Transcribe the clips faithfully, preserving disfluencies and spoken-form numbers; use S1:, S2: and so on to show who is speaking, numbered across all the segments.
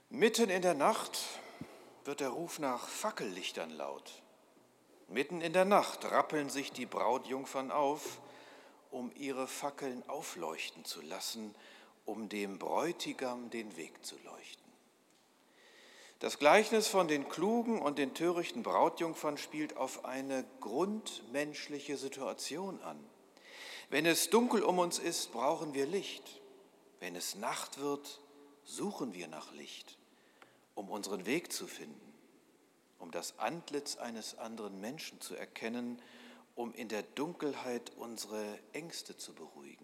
S1: Mitten in der Nacht wird der Ruf nach Fackellichtern laut. Mitten in der Nacht rappeln sich die Brautjungfern auf, um ihre Fackeln aufleuchten zu lassen, um dem Bräutigam den Weg zu leuchten. Das Gleichnis von den klugen und den törichten Brautjungfern spielt auf eine grundmenschliche Situation an. Wenn es dunkel um uns ist, brauchen wir Licht. Wenn es Nacht wird, suchen wir nach Licht, um unseren Weg zu finden, um das Antlitz eines anderen Menschen zu erkennen, um in der Dunkelheit unsere Ängste zu beruhigen.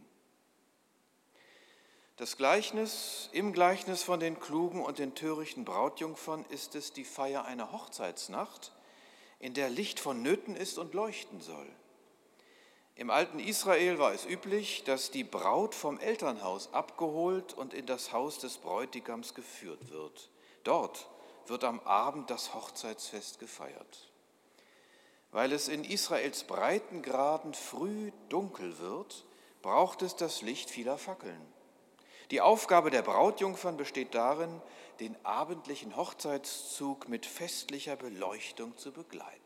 S1: Das Gleichnis, im Gleichnis von den klugen und den törichten Brautjungfern ist es die Feier einer Hochzeitsnacht, in der Licht vonnöten ist und leuchten soll. Im alten Israel war es üblich, dass die Braut vom Elternhaus abgeholt und in das Haus des Bräutigams geführt wird. Dort wird am Abend das Hochzeitsfest gefeiert. Weil es in Israels Breitengraden früh dunkel wird, braucht es das Licht vieler Fackeln. Die Aufgabe der Brautjungfern besteht darin, den abendlichen Hochzeitszug mit festlicher Beleuchtung zu begleiten.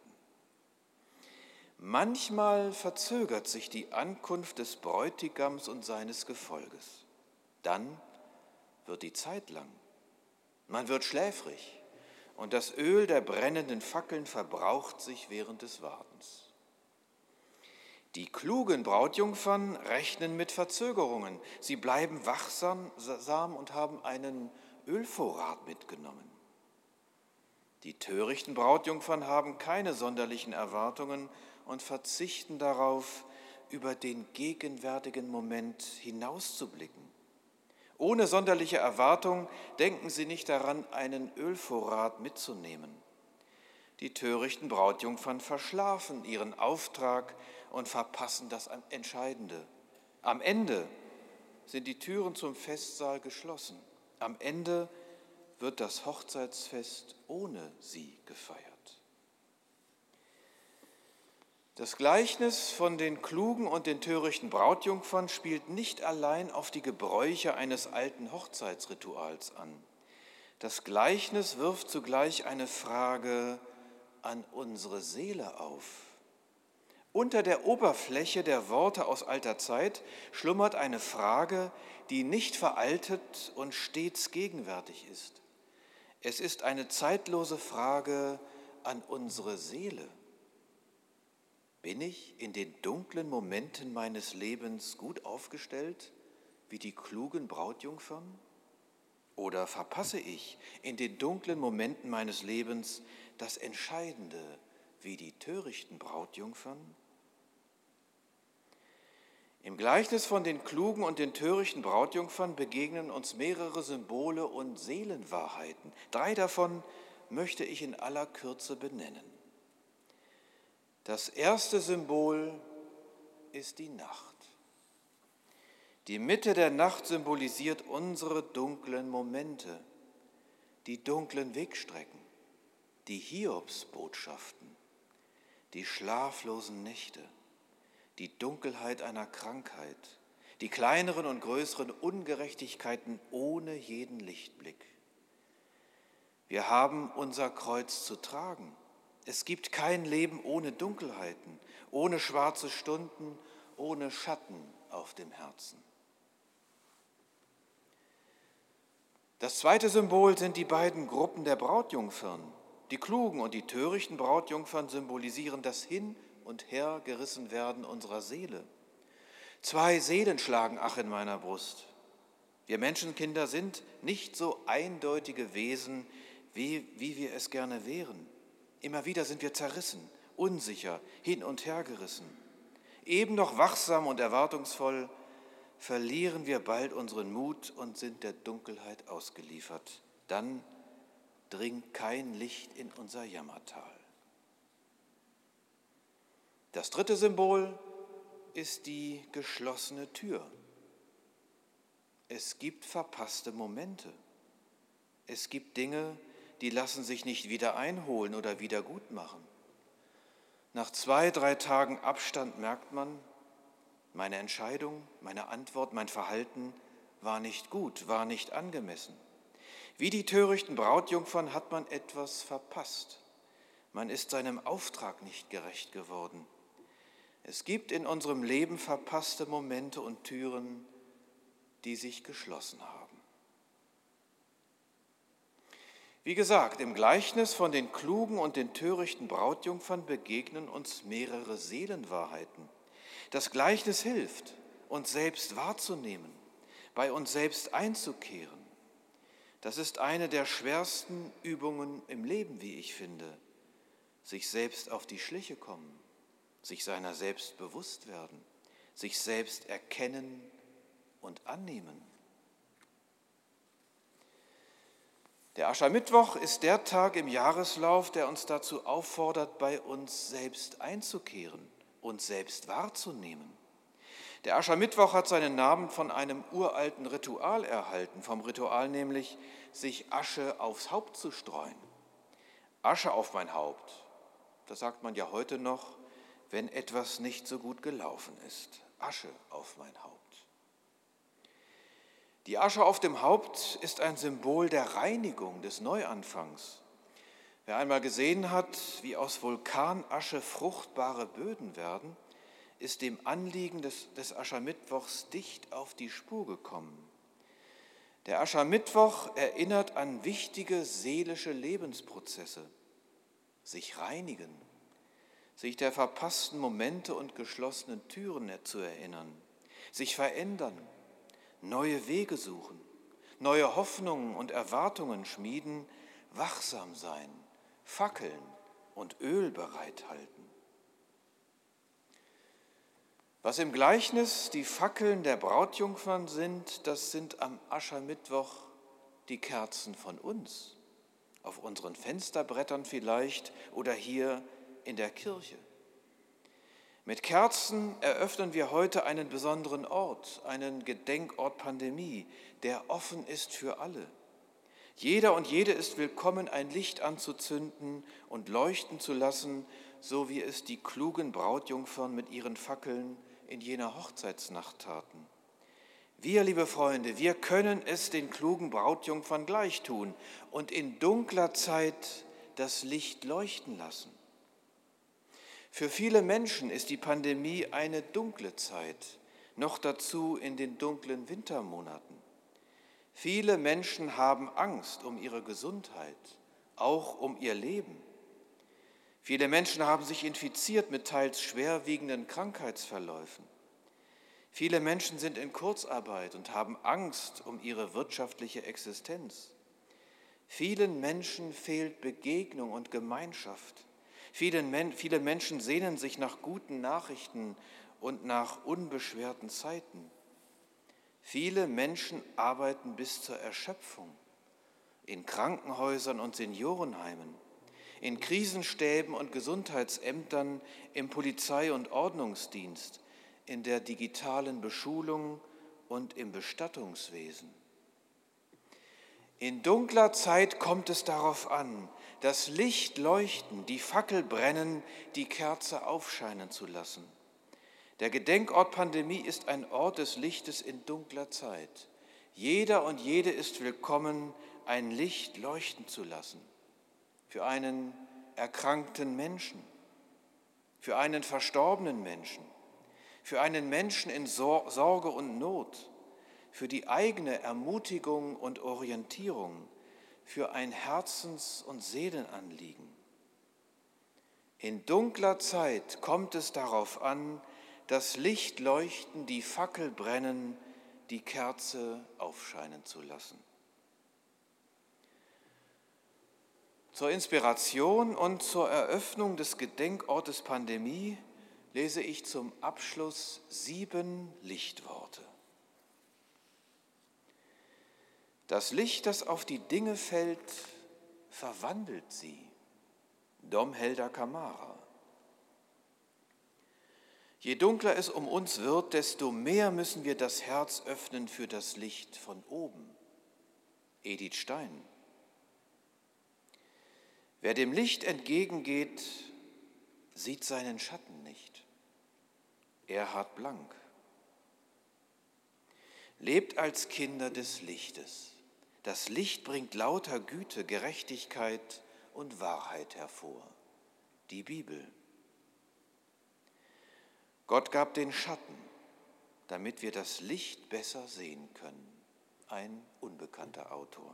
S1: Manchmal verzögert sich die Ankunft des Bräutigams und seines Gefolges. Dann wird die Zeit lang. Man wird schläfrig und das Öl der brennenden Fackeln verbraucht sich während des Wartens. Die klugen Brautjungfern rechnen mit Verzögerungen. Sie bleiben wachsam und haben einen Ölvorrat mitgenommen. Die törichten Brautjungfern haben keine sonderlichen Erwartungen und verzichten darauf, über den gegenwärtigen Moment hinauszublicken. Ohne sonderliche Erwartung denken sie nicht daran, einen Ölvorrat mitzunehmen. Die törichten Brautjungfern verschlafen ihren Auftrag und verpassen das Entscheidende. Am Ende sind die Türen zum Festsaal geschlossen. Am Ende wird das Hochzeitsfest ohne sie gefeiert. Das Gleichnis von den klugen und den törichten Brautjungfern spielt nicht allein auf die Gebräuche eines alten Hochzeitsrituals an. Das Gleichnis wirft zugleich eine Frage an unsere Seele auf. Unter der Oberfläche der Worte aus alter Zeit schlummert eine Frage, die nicht veraltet und stets gegenwärtig ist. Es ist eine zeitlose Frage an unsere Seele. Bin ich in den dunklen Momenten meines Lebens gut aufgestellt, wie die klugen Brautjungfern? Oder verpasse ich in den dunklen Momenten meines Lebens das Entscheidende, wie die törichten Brautjungfern? Im Gleichnis von den klugen und den törichten Brautjungfern begegnen uns mehrere Symbole und Seelenwahrheiten. Drei davon möchte ich in aller Kürze benennen. Das erste Symbol ist die Nacht. Die Mitte der Nacht symbolisiert unsere dunklen Momente, die dunklen Wegstrecken, die Hiobsbotschaften, die schlaflosen Nächte, die Dunkelheit einer Krankheit, die kleineren und größeren Ungerechtigkeiten ohne jeden Lichtblick. Wir haben unser Kreuz zu tragen. Es gibt kein Leben ohne Dunkelheiten, ohne schwarze Stunden, ohne Schatten auf dem Herzen. Das zweite Symbol sind die beiden Gruppen der Brautjungfern. Die klugen und die törichten Brautjungfern symbolisieren das Hin- und Hergerissenwerden unserer Seele. Zwei Seelen schlagen ach in meiner Brust. Wir Menschenkinder sind nicht so eindeutige Wesen, wie, wie wir es gerne wären. Immer wieder sind wir zerrissen, unsicher, hin und her gerissen. Eben noch wachsam und erwartungsvoll verlieren wir bald unseren Mut und sind der Dunkelheit ausgeliefert. Dann dringt kein Licht in unser Jammertal. Das dritte Symbol ist die geschlossene Tür. Es gibt verpasste Momente. Es gibt Dinge, die lassen sich nicht wieder einholen oder wieder gut machen. Nach zwei, drei Tagen Abstand merkt man, meine Entscheidung, meine Antwort, mein Verhalten war nicht gut, war nicht angemessen. Wie die törichten Brautjungfern hat man etwas verpasst. Man ist seinem Auftrag nicht gerecht geworden. Es gibt in unserem Leben verpasste Momente und Türen, die sich geschlossen haben. Wie gesagt, im Gleichnis von den klugen und den törichten Brautjungfern begegnen uns mehrere Seelenwahrheiten. Das Gleichnis hilft, uns selbst wahrzunehmen, bei uns selbst einzukehren. Das ist eine der schwersten Übungen im Leben, wie ich finde. Sich selbst auf die Schliche kommen, sich seiner selbst bewusst werden, sich selbst erkennen und annehmen. Der Aschermittwoch ist der Tag im Jahreslauf, der uns dazu auffordert, bei uns selbst einzukehren, uns selbst wahrzunehmen. Der Aschermittwoch hat seinen Namen von einem uralten Ritual erhalten, vom Ritual nämlich, sich Asche aufs Haupt zu streuen. Asche auf mein Haupt, das sagt man ja heute noch, wenn etwas nicht so gut gelaufen ist. Asche auf mein Haupt. Die Asche auf dem Haupt ist ein Symbol der Reinigung, des Neuanfangs. Wer einmal gesehen hat, wie aus Vulkanasche fruchtbare Böden werden, ist dem Anliegen des, des Aschermittwochs dicht auf die Spur gekommen. Der Aschermittwoch erinnert an wichtige seelische Lebensprozesse. Sich reinigen, sich der verpassten Momente und geschlossenen Türen zu erinnern, sich verändern, neue Wege suchen, neue Hoffnungen und Erwartungen schmieden, wachsam sein, Fackeln und Öl bereithalten. Was im Gleichnis die Fackeln der Brautjungfern sind, das sind am Aschermittwoch die Kerzen von uns, auf unseren Fensterbrettern vielleicht oder hier in der Kirche. Mit Kerzen eröffnen wir heute einen besonderen Ort, einen Gedenkort Pandemie, der offen ist für alle. Jeder und jede ist willkommen, ein Licht anzuzünden und leuchten zu lassen, so wie es die klugen Brautjungfern mit ihren Fackeln in jener Hochzeitsnacht taten. Wir, liebe Freunde, wir können es den klugen Brautjungfern gleich tun und in dunkler Zeit das Licht leuchten lassen. Für viele Menschen ist die Pandemie eine dunkle Zeit, noch dazu in den dunklen Wintermonaten. Viele Menschen haben Angst um ihre Gesundheit, auch um ihr Leben. Viele Menschen haben sich infiziert mit teils schwerwiegenden Krankheitsverläufen. Viele Menschen sind in Kurzarbeit und haben Angst um ihre wirtschaftliche Existenz. Vielen Menschen fehlt Begegnung und Gemeinschaft. Viele, viele Menschen sehnen sich nach guten Nachrichten und nach unbeschwerten Zeiten. Viele Menschen arbeiten bis zur Erschöpfung in Krankenhäusern und Seniorenheimen, in Krisenstäben und Gesundheitsämtern, im Polizei- und Ordnungsdienst, in der digitalen Beschulung und im Bestattungswesen. In dunkler Zeit kommt es darauf an, das Licht leuchten, die Fackel brennen, die Kerze aufscheinen zu lassen. Der Gedenkort Pandemie ist ein Ort des Lichtes in dunkler Zeit. Jeder und jede ist willkommen, ein Licht leuchten zu lassen. Für einen erkrankten Menschen, für einen verstorbenen Menschen, für einen Menschen in Sorge und Not, für die eigene Ermutigung und Orientierung, für ein Herzens- und Seelenanliegen. In dunkler Zeit kommt es darauf an, das Licht leuchten, die Fackel brennen, die Kerze aufscheinen zu lassen. Zur Inspiration und zur Eröffnung des Gedenkortes Pandemie lese ich zum Abschluss sieben Lichtworte. Das Licht, das auf die Dinge fällt, verwandelt sie. Dom Helder Camara. Je dunkler es um uns wird, desto mehr müssen wir das Herz öffnen für das Licht von oben. Edith Stein. Wer dem Licht entgegengeht, sieht seinen Schatten nicht. Erhard Blank. Lebt als Kinder des Lichtes. Das Licht bringt lauter Güte, Gerechtigkeit und Wahrheit hervor. Die Bibel. Gott gab den Schatten, damit wir das Licht besser sehen können. Ein unbekannter Autor.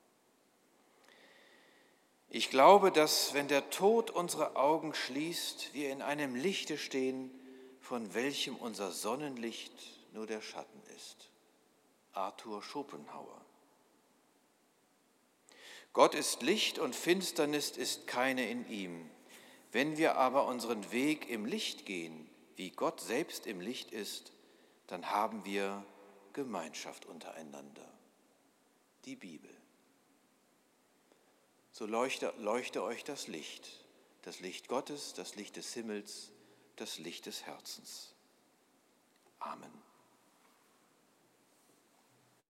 S1: Ich glaube, dass, wenn der Tod unsere Augen schließt, wir in einem Lichte stehen, von welchem unser Sonnenlicht nur der Schatten ist. Arthur Schopenhauer. Gott ist Licht und Finsternis ist keine in ihm. Wenn wir aber unseren Weg im Licht gehen, wie Gott selbst im Licht ist, dann haben wir Gemeinschaft untereinander. Die Bibel. So leuchte, leuchte euch das Licht, das Licht Gottes, das Licht des Himmels, das Licht des Herzens. Amen.